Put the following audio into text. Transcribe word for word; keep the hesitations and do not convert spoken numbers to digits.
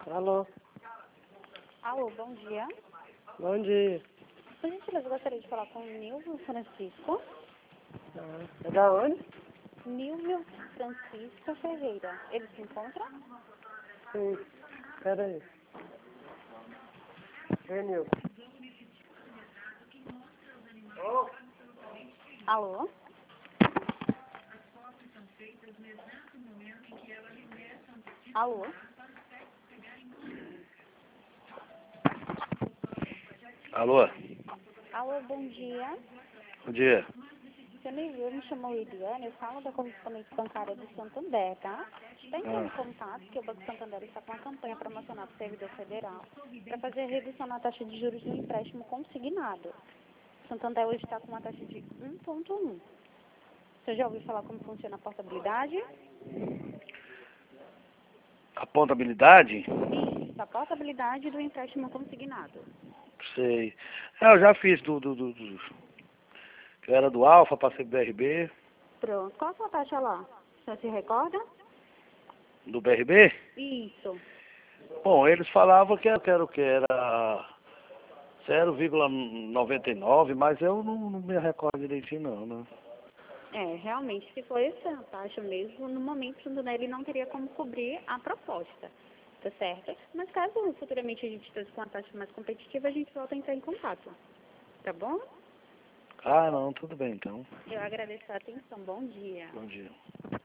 Alô, Alô, bom dia. bom dia. Por gentileza, eu gostaria de falar com o Nilvio Francisco. Ah, é da onde? Nilvio Francisco Ferreira. Ele se encontra? Sim, pera aí. Renil. Alô? Alô? Alô, Alô, bom dia. bom dia. Seu Nilvio, eu me chamo Eliane, eu falo da correspondente bancária do Santander, tá? Está entrando em Ah, contato que o Banco Santander está com uma campanha promocional para o servidor federal para fazer a redução na taxa de juros do empréstimo consignado. O Santander hoje está com uma taxa de um ponto um. Você já ouviu falar como funciona a portabilidade? a portabilidade? Isso, a portabilidade do empréstimo consignado. Sei. É, eu já fiz do, do, do, do- que eu era do Alfa, passei pro B R B. Pronto. Qual a sua taxa lá? Você se recorda? Do B R B? Isso. Bom, eles falavam que era, que era, que era zero vírgula noventa e nove, mas eu não, não me recordo direitinho não, né? É, realmente, se for essa taxa mesmo, no momento, o Santander ele não teria como cobrir a proposta, tá certo? Mas caso futuramente a gente esteja com uma taxa mais competitiva, a gente volta a entrar em contato, tá bom? Ah, não, tudo bem então. Eu agradeço a atenção. Bom dia. Bom dia.